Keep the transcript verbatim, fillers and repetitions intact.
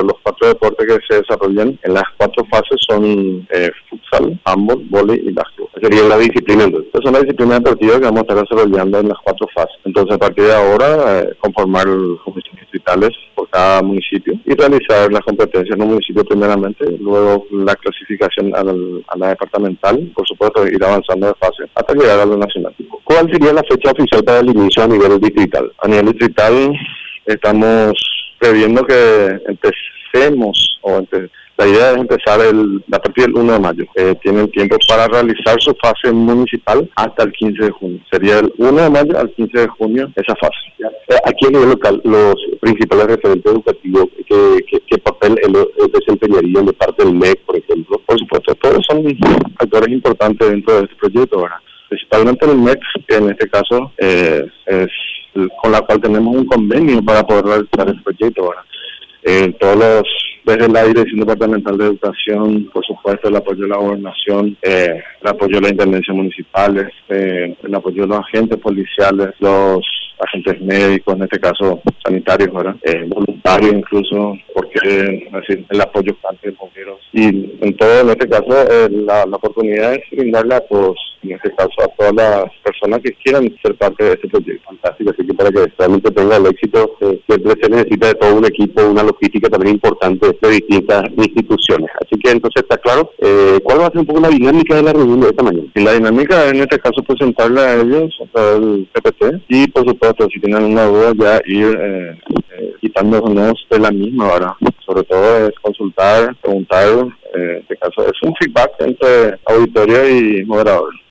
los cuatro deportes que se desarrollan en las cuatro fases son eh, futsal, handball, vóley y básquetbol. Sería la disciplina entonces. Estas son las disciplinas deportivas que vamos a estar desarrollando en las cuatro fases. Entonces, a partir de ahora, eh, conformar comisiones distritales por cada municipio y realizar las competencias en un municipio primeramente, luego la clasificación a la, a la departamental, por supuesto, ir avanzando de fase hasta llegar a lo nacional. ¿Cuál sería la fecha oficial para el inicio a nivel distrital? A nivel distrital, estamos previendo que empecemos, o empe la idea es empezar el, a partir del uno de mayo. Eh, tienen tiempo para realizar su fase municipal hasta el quince de junio. Sería el uno de mayo al quince de junio esa fase. ¿Ya? Aquí a nivel local, los principales referentes educativos, ¿qué, qué, qué papel desempeñarían de parte del M E C, por ejemplo? Por supuesto, todos son actores importantes dentro de este proyecto, ¿verdad? Principalmente el M E C, que en este caso eh, es con la cual tenemos un convenio para poder realizar el proyecto, ¿verdad? Eh, todos los, desde la Dirección Departamental de Educación, por supuesto, el apoyo de la gobernación, eh, el apoyo de las intendencias municipales, eh, el apoyo de los agentes policiales, los agentes médicos, en este caso sanitarios, ¿verdad? Eh, voluntarios incluso, porque es decir, el apoyo de bomberos. Y en todo, en este caso, eh, la, la oportunidad es brindarle a todos, en este caso a todas las personas que quieran ser parte de este proyecto. Fantástico, así que para que realmente tenga el éxito, eh, siempre se necesita de todo un equipo, una logística también importante de distintas instituciones. Así que entonces está claro, eh, ¿cuál va a ser un poco la dinámica de la reunión de esta mañana? Y la dinámica en este caso presentarle a ellos a través del P P T y por supuesto si tienen una duda ya ir eh, eh, quitándonos de la misma, ¿verdad? Sobre todo es consultar, preguntar, eh, en este caso es un feedback entre auditorio y moderador.